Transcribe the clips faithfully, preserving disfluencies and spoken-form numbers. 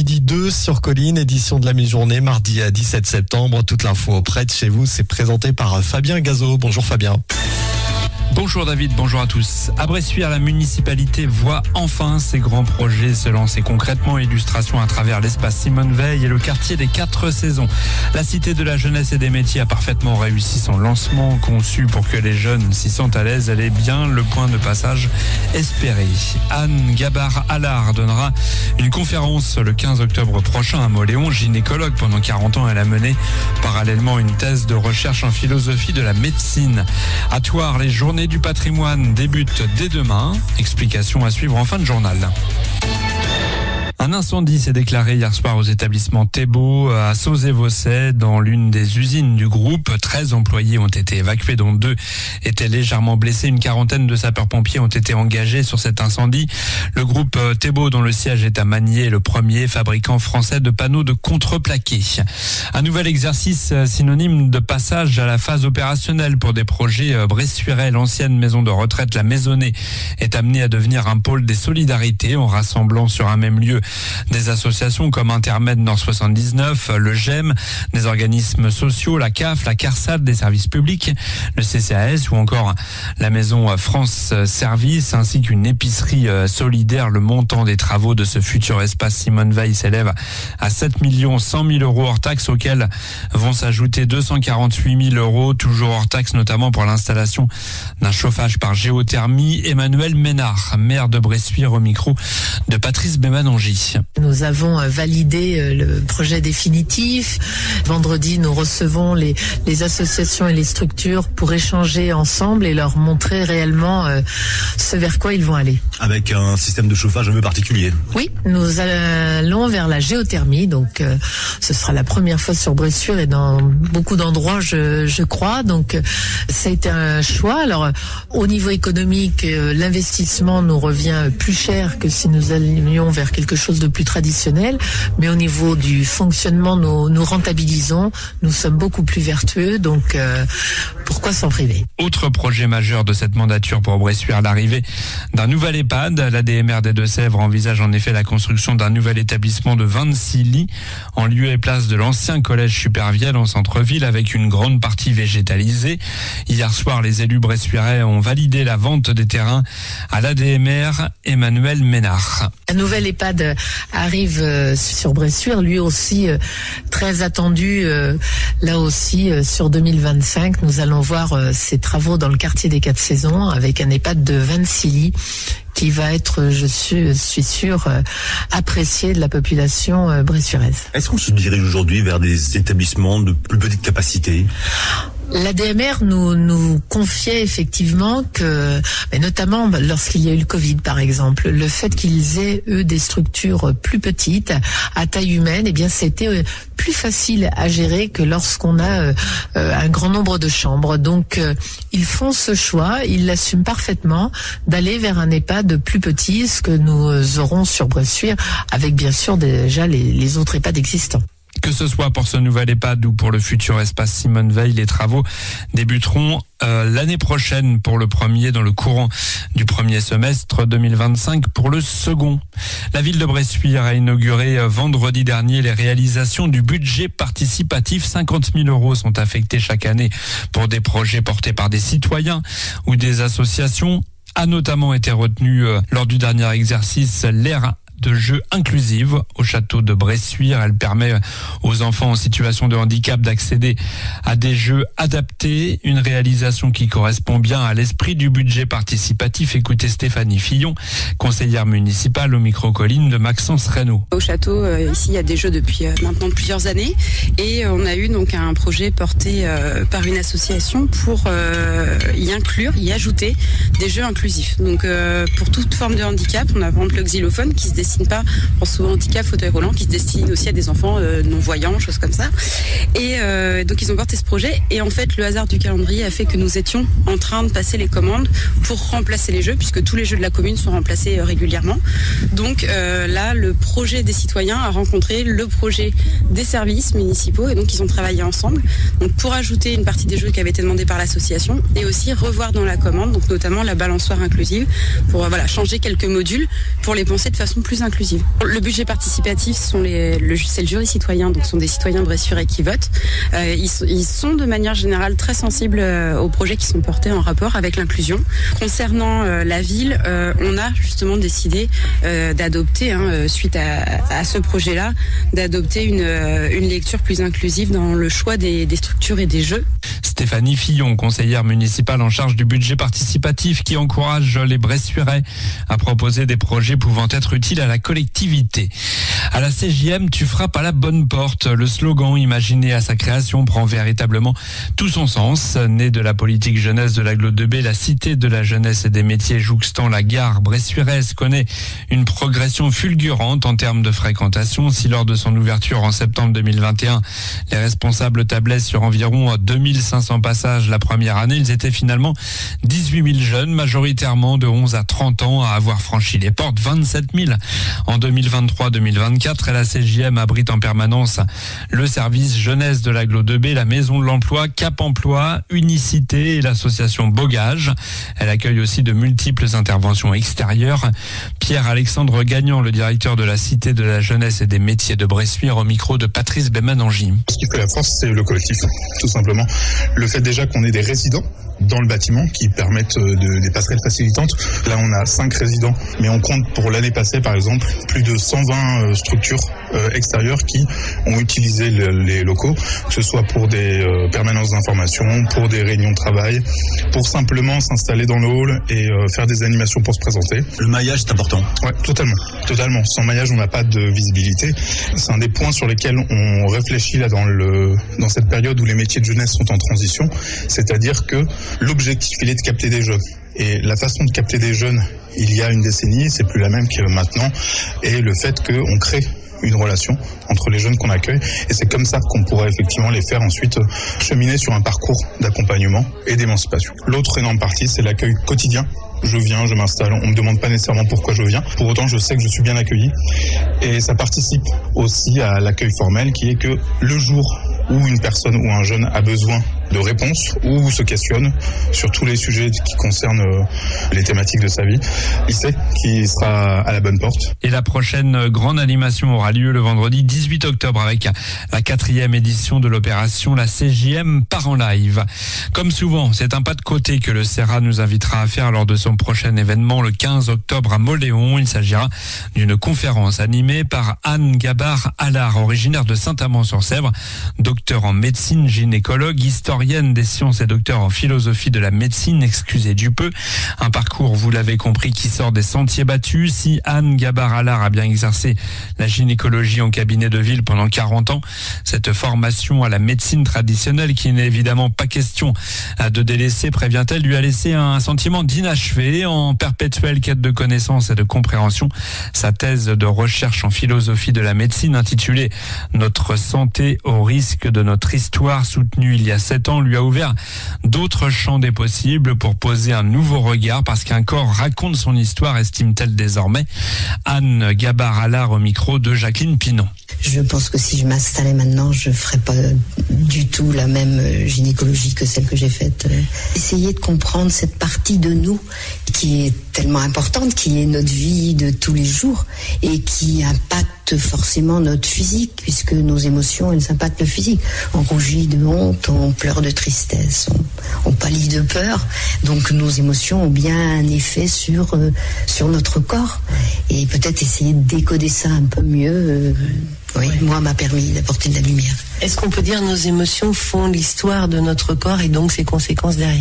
midi deux sur Colline, édition de la mi-journée, mardi à dix-sept septembre. Toute l'info près de chez vous, c'est présenté par Fabien Gazot. Bonjour Fabien. Bonjour David, bonjour à tous. À Bressuire, la municipalité voit enfin ses grands projets se lancer concrètement. Illustration à travers l'espace Simone Veil et le quartier des Quatre Saisons. La cité de la jeunesse et des métiers a parfaitement réussi son lancement, conçu pour que les jeunes s'y sentent à l'aise. Elle est bien le point de passage espéré. Anne Gabar-Allard donnera une conférence le quinze octobre prochain à Mauléon. Gynécologue pendant quarante ans, elle a mené parallèlement une thèse de recherche en philosophie de la médecine. À Thouars, les journées du patrimoine débute dès demain. Explication à suivre en fin de journal. Un incendie s'est déclaré hier soir aux établissements Thébault à Sauzet-Vaucet dans l'une des usines du groupe. treize employés ont été évacués, dont deux étaient légèrement blessés. Une quarantaine de sapeurs-pompiers ont été engagés sur cet incendie. Le groupe Thébault, dont le siège est à Magnier, est le premier fabricant français de panneaux de contreplaqué. Un nouvel exercice synonyme de passage à la phase opérationnelle pour des projets bressuirais. L'ancienne maison de retraite La Maisonnée est amenée à devenir un pôle des solidarités en rassemblant sur un même lieu des associations comme Intermed Nord soixante-dix-neuf, le G E M, des organismes sociaux, la C A F, la CARSAT, des services publics, le C C A S ou encore la maison France Service ainsi qu'une épicerie solidaire. Le montant des travaux de ce futur espace Simone Veil s'élève à sept millions cent mille euros hors taxes, auxquels vont s'ajouter deux cent quarante-huit mille euros, toujours hors taxes, notamment pour l'installation d'un chauffage par géothermie. Emmanuel Ménard, maire de Bressuire, au micro de Patrice Bémanongi. Nous avons validé le projet définitif. Vendredi, nous recevons les, les associations et les structures pour échanger ensemble et leur montrer réellement euh, ce vers quoi ils vont aller. Avec un système de chauffage un peu particulier. Oui, nous allons vers la géothermie, donc euh, ce sera la première fois sur Bressuire et dans beaucoup d'endroits, je, je crois. Donc ça a été un choix. Alors au niveau économique, euh, l'investissement nous revient plus cher que si nous allions vers quelque chose de plus traditionnel, mais au niveau du fonctionnement, nous, nous rentabilisons, nous sommes beaucoup plus vertueux, donc euh, pourquoi s'en priver? Autre projet majeur de cette mandature pour Bressuire, l'arrivée d'un nouvel EHPAD. La D M R des Deux-Sèvres envisage en effet la construction d'un nouvel établissement de vingt-six lits en lieu et place de l'ancien collège Supervielle en centre-ville, avec une grande partie végétalisée. Hier soir, les élus bressuirais ont validé la vente des terrains à l'A D M R. Emmanuel Ménard. Un nouvel EHPAD arrive sur Bressuire, lui aussi très attendu, là aussi sur deux mille vingt-cinq. Nous allons voir ces travaux dans le quartier des Quatre Saisons avec un EHPAD de vingt-six lits qui va être, je suis, suis sûr, apprécié de la population bressuiraise. Est-ce qu'on se dirige aujourd'hui vers des établissements de plus petite capacité ? La D M R nous nous confiait effectivement que, mais notamment lorsqu'il y a eu le Covid par exemple, le fait qu'ils aient eux des structures plus petites, à taille humaine, eh bien c'était plus facile à gérer que lorsqu'on a euh, un grand nombre de chambres. Donc euh, ils font ce choix, ils l'assument parfaitement d'aller vers un EHPAD plus petit, ce que nous aurons sur Bressuire, avec bien sûr déjà les, les autres EHPAD existants. Que ce soit pour ce nouvel EHPAD ou pour le futur espace Simone Veil, les travaux débuteront euh, l'année prochaine pour le premier, dans le courant du premier semestre deux mille vingt-cinq pour le second. La ville de Bressuire a inauguré euh, vendredi dernier les réalisations du budget participatif. cinquante mille euros sont affectés chaque année pour des projets portés par des citoyens ou des associations. A notamment été retenu euh, lors du dernier exercice l'aire de jeux inclusive au château de Bressuire. Elle permet aux enfants en situation de handicap d'accéder à des jeux adaptés, une réalisation qui correspond bien à l'esprit du budget participatif. Écoutez Stéphanie Fillon, conseillère municipale, au micro Colline de Maxence Reynaud. Au château, euh, ici, il y a des jeux depuis euh, maintenant plusieurs années et on a eu donc un projet porté euh, par une association pour euh, y inclure, y ajouter des jeux inclusifs. Donc euh, pour toute forme de handicap, on a par exemple le xylophone qui se dessine pas, on pense souvent handicap, fauteuil roulant, qui se destine aussi à des enfants euh, non-voyants, choses comme ça. Et euh, donc ils ont porté ce projet et en fait le hasard du calendrier a fait que nous étions en train de passer les commandes pour remplacer les jeux, puisque tous les jeux de la commune sont remplacés euh, régulièrement. Donc euh, là, le projet des citoyens a rencontré le projet des services municipaux et donc ils ont travaillé ensemble donc pour ajouter une partie des jeux qui avaient été demandés par l'association et aussi revoir dans la commande, donc notamment la balançoire inclusive, pour euh, voilà, changer quelques modules pour les penser de façon plus plus inclusive. Le budget participatif, sont les, le, c'est le jury citoyen, donc ce sont des citoyens bressuirais qui votent. Euh, ils, ils sont de manière générale très sensibles euh, aux projets qui sont portés en rapport avec l'inclusion. Concernant euh, la ville, euh, on a justement décidé euh, d'adopter, hein, suite à, à ce projet-là, d'adopter une, une lecture plus inclusive dans le choix des, des structures et des jeux. Stéphanie Fillon, conseillère municipale en charge du budget participatif, qui encourage les Bressuirais à proposer des projets pouvant être utiles à la collectivité. À la C J M, tu frappes à la bonne porte. Le slogan imaginé à sa création prend véritablement tout son sens. Né de la politique jeunesse de l'Agglo deux B, la cité de la jeunesse et des métiers jouxtant la gare bressuiraise connaît une progression fulgurante en termes de fréquentation. Si lors de son ouverture en septembre deux mille vingt et un, les responsables tablaient sur environ deux mille cinq cents passages la première année, ils étaient finalement dix-huit mille jeunes, majoritairement de onze à trente ans, à avoir franchi les portes, vingt-sept mille en deux mille vingt-trois deux mille vingt-quatre. Et la C J M abrite en permanence le service jeunesse de l'Agglo deux B, la maison de l'emploi, Cap Emploi, Unicité et l'association Bogage. Elle accueille aussi de multiples interventions extérieures. Pierre-Alexandre Gagnant, le directeur de la cité de la jeunesse et des métiers de Bressuire, au micro de Patrice Bemanangi. Ce qui fait la force, c'est le collectif, tout simplement. Le fait déjà qu'on ait des résidents dans le bâtiment qui permettent de, des passerelles facilitantes. Là, on a cinq résidents, mais on compte pour l'année passée, par exemple, plus de cent vingt structures euh, extérieures qui ont utilisé le, les locaux, que ce soit pour des euh, permanences d'information, pour des réunions de travail, pour simplement s'installer dans le hall et euh, faire des animations pour se présenter. Le maillage, c'est important. Ouais, totalement, totalement. Sans maillage, on n'a pas de visibilité. C'est un des points sur lesquels on réfléchit là dans le dans cette période où les métiers de jeunesse sont en transition, c'est-à-dire que l'objectif, il est de capter des jeunes. Et la façon de capter des jeunes, il y a une décennie, c'est plus la même que maintenant. Et le fait qu'on crée une relation entre les jeunes qu'on accueille. Et c'est comme ça qu'on pourrait effectivement les faire ensuite cheminer sur un parcours d'accompagnement et d'émancipation. L'autre énorme partie, c'est l'accueil quotidien. Je viens, je m'installe, on me demande pas nécessairement pourquoi je viens. Pour autant, je sais que je suis bien accueilli. Et ça participe aussi à l'accueil formel, qui est que le jour où une personne ou un jeune a besoin de réponses ou se questionne sur tous les sujets qui concernent les thématiques de sa vie, il sait qu'il sera à la bonne porte. Et la prochaine grande animation aura lieu le vendredi dix-huit octobre avec la quatrième édition de l'opération La C J M part en live. Comme souvent, c'est un pas de côté que le CERA nous invitera à faire lors de son prochain événement le quinze octobre à Mauléon. Il s'agira d'une conférence animée par Anne Gabard-Allard, originaire de Saint-Amand-sur-Sèvre, docteur en médecine, gynécologue, historienne des sciences et docteur en philosophie de la médecine, excusez du peu. Un parcours, vous l'avez compris, qui sort des sentiers battus. Si Anne Gabard-Allard a bien exercé la gynécologie en cabinet de ville pendant quarante ans, cette formation à la médecine traditionnelle, qui n'est évidemment pas question de délaisser, prévient-elle, lui a laissé un sentiment d'inachevé. En perpétuelle quête de connaissances et de compréhension, sa thèse de recherche en philosophie de la médecine, intitulée « Notre santé au risque de notre histoire », soutenue il y a sept ans, lui a ouvert d'autres champs des possibles pour poser un nouveau regard, parce qu'un corps raconte son histoire, estime-t-elle désormais. Anne Gabard-Allard au micro de Jacqueline Pinon. Je pense que si je m'installais maintenant, je ferais pas du tout la même gynécologie que celle que j'ai faite. Essayer de comprendre cette partie de nous qui est tellement importante, qui est notre vie de tous les jours et qui impacte forcément notre physique, puisque nos émotions, elles impactent le physique. On rougit de honte, on pleure de tristesse, on, on pâlit de peur. Donc nos émotions ont bien un effet sur, euh, sur notre corps. Et peut-être essayer de décoder ça un peu mieux, euh, oui, ouais. moi, m'a permis d'apporter de la lumière. Est-ce qu'on peut dire que nos émotions font l'histoire de notre corps et donc ses conséquences derrière ?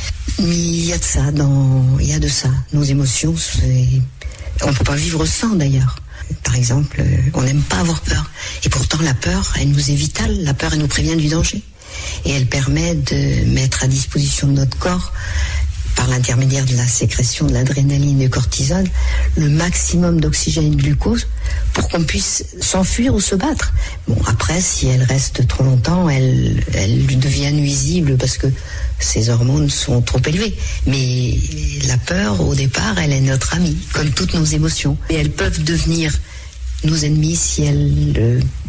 Il y a de ça, dans, il y a de ça. Nos émotions, c'est, on ne peut pas vivre sans d'ailleurs. Par exemple, on n'aime pas avoir peur. Et pourtant, la peur, elle nous est vitale. La peur, elle nous prévient du danger. Et elle permet de mettre à disposition de notre corps, par l'intermédiaire de la sécrétion de l'adrénaline et du cortisol, le maximum d'oxygène et de glucose pour qu'on puisse s'enfuir ou se battre. Bon, après, si elle reste trop longtemps, elle, elle devient nuisible parce que ses hormones sont trop élevées. Mais la peur, au départ, elle est notre amie, comme toutes nos émotions. Et elles peuvent devenir nos ennemis si elles euh,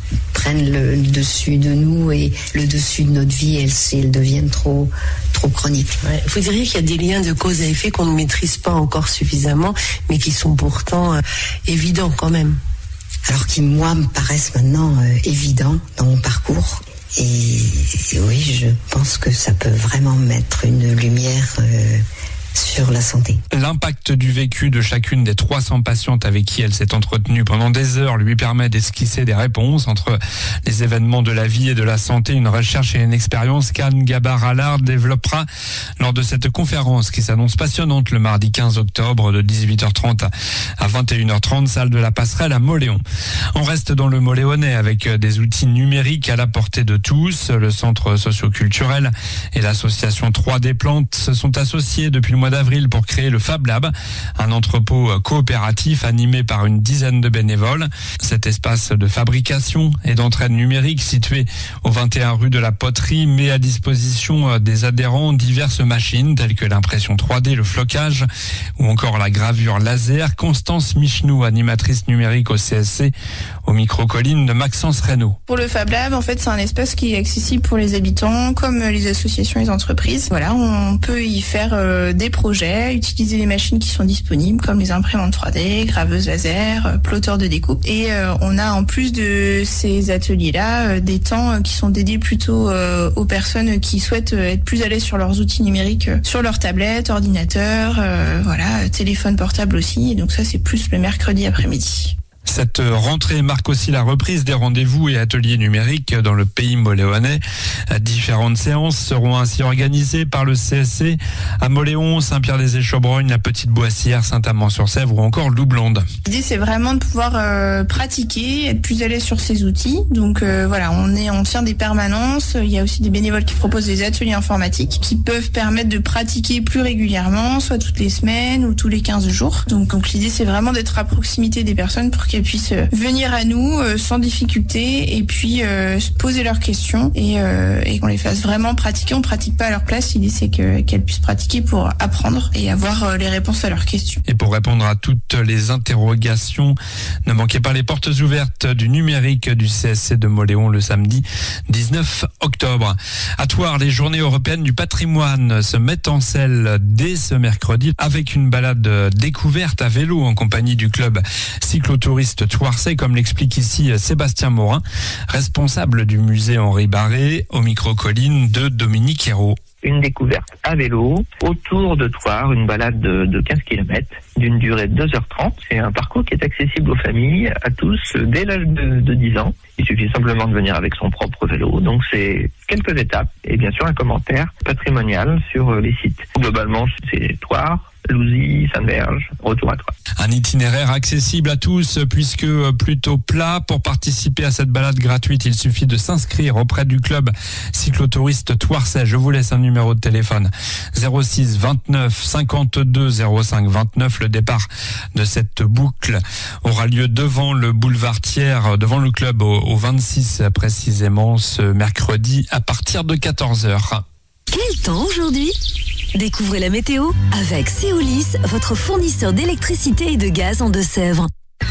prennent le dessus de nous et le dessus de notre vie, elles, elles deviennent trop, trop chroniques. Ouais, vous diriez qu'il y a des liens de cause à effet qu'on ne maîtrise pas encore suffisamment, mais qui sont pourtant euh, évidents quand même. Alors qui, moi, me paraissent maintenant euh, évidents dans mon parcours. Et, et oui, je pense que ça peut vraiment mettre une lumière euh, sur la santé. L'impact du vécu de chacune des trois cents patientes avec qui elle s'est entretenue pendant des heures lui permet d'esquisser des réponses entre les événements de la vie et de la santé, une recherche et une expérience qu'Anne Gabar-Allard développera lors de cette conférence qui s'annonce passionnante le mardi quinze octobre de dix-huit heures trente à vingt et une heures trente, salle de la Passerelle à Mauléon. On reste dans le Moléonnais avec des outils numériques à la portée de tous. Le centre socio-culturel et l'association trois D Plantes se sont associés depuis le mois d'avril pour créer le Fab Lab, un entrepôt coopératif animé par une dizaine de bénévoles. Cet espace de fabrication et d'entraide numérique situé au vingt et un rue de la Poterie met à disposition des adhérents diverses machines telles que l'impression trois D, le flocage ou encore la gravure laser. Constance Michenou, animatrice numérique au C S C, au micro-colline de Maxence Reynaud. Pour le Fab Lab, en fait, c'est un espace qui est accessible pour les habitants comme les associations et les entreprises. Voilà, on peut y faire euh, des projets, utiliser les machines qui sont disponibles comme les imprimantes trois D, graveuses laser, plotteurs de découpe. Et euh, on a en plus de ces ateliers-là euh, des temps euh, qui sont dédiés plutôt euh, aux personnes qui souhaitent euh, être plus à l'aise sur leurs outils numériques, euh, sur leur tablette, ordinateur, euh, voilà, téléphone portable aussi. Et donc ça, c'est plus le mercredi après-midi. Cette rentrée marque aussi la reprise des rendez-vous et ateliers numériques dans le pays moléonnais. Différentes séances seront ainsi organisées par le C S C à Mauléon, Saint-Pierre-des-Échaubrognes, la Petite-Boissière, Saint-Amand-sur-Sèvre ou encore Loublande. L'idée, c'est vraiment de pouvoir euh, pratiquer, être plus à l'aise sur ces outils. Donc euh, voilà, on est, on tient des permanences. Il y a aussi des bénévoles qui proposent des ateliers informatiques qui peuvent permettre de pratiquer plus régulièrement, soit toutes les semaines ou tous les quinze jours. Donc, donc l'idée, c'est vraiment d'être à proximité des personnes pour qu'elles puissent venir à nous euh, sans difficulté et puis euh, se poser leurs questions et, euh, et qu'on les fasse vraiment pratiquer. On pratique pas à leur place, l'idée c'est que, qu'elles puissent pratiquer pour apprendre et avoir euh, les réponses à leurs questions. Et pour répondre à toutes les interrogations, ne manquez pas les portes ouvertes du numérique du C S C de Mauléon le samedi dix-neuf octobre. À Thouars, les journées européennes du patrimoine se mettent en selle dès ce mercredi avec une balade découverte à vélo en compagnie du club cyclotouriste Thouarsais, comme l'explique ici Sébastien Morin, responsable du musée Henri Barré, au micro-colline de Dominique Hérault. Une découverte à vélo autour de Thouars, une balade de, de quinze kilomètres d'une durée de deux heures trente. C'est un parcours qui est accessible aux familles, à tous, dès l'âge de, de dix ans. Il suffit simplement de venir avec son propre vélo. Donc c'est quelques étapes et bien sûr un commentaire patrimonial sur les sites. Globalement, c'est Thouars, Louzy, Sainte-Verge, retour à Thouars. Un itinéraire accessible à tous puisque plutôt plat. Pour participer à cette balade gratuite, il suffit de s'inscrire auprès du club cyclotouriste Thouarsais. Je vous laisse un numéro de téléphone zéro six vingt-neuf cinquante-deux zéro cinq vingt-neuf. Le départ de cette boucle aura lieu devant le boulevard Thiers, devant le club au, au vingt-six précisément ce mercredi à partir de quatorze heures. Quel temps aujourd'hui ? Découvrez la météo avec Céolis, votre fournisseur d'électricité et de gaz en Deux-Sèvres.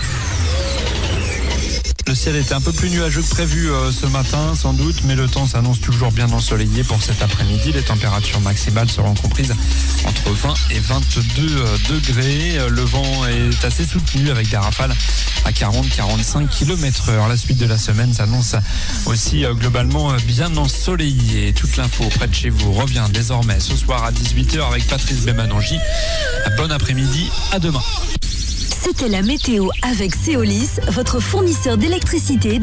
Le ciel était un peu plus nuageux que prévu euh, ce matin, sans doute, mais le temps s'annonce toujours bien ensoleillé pour cet après-midi. Les températures maximales seront comprises entre vingt et vingt-deux degrés. Le vent est assez soutenu avec des rafales à quarante à quarante-cinq kilomètres heure. La suite de la semaine s'annonce aussi euh, globalement bien ensoleillée. Toute l'info près de chez vous revient désormais ce soir à dix-huit heures avec Patrice Bémanangi. Bon après-midi, à demain. C'était la météo avec Céolis, votre fournisseur d'électricité.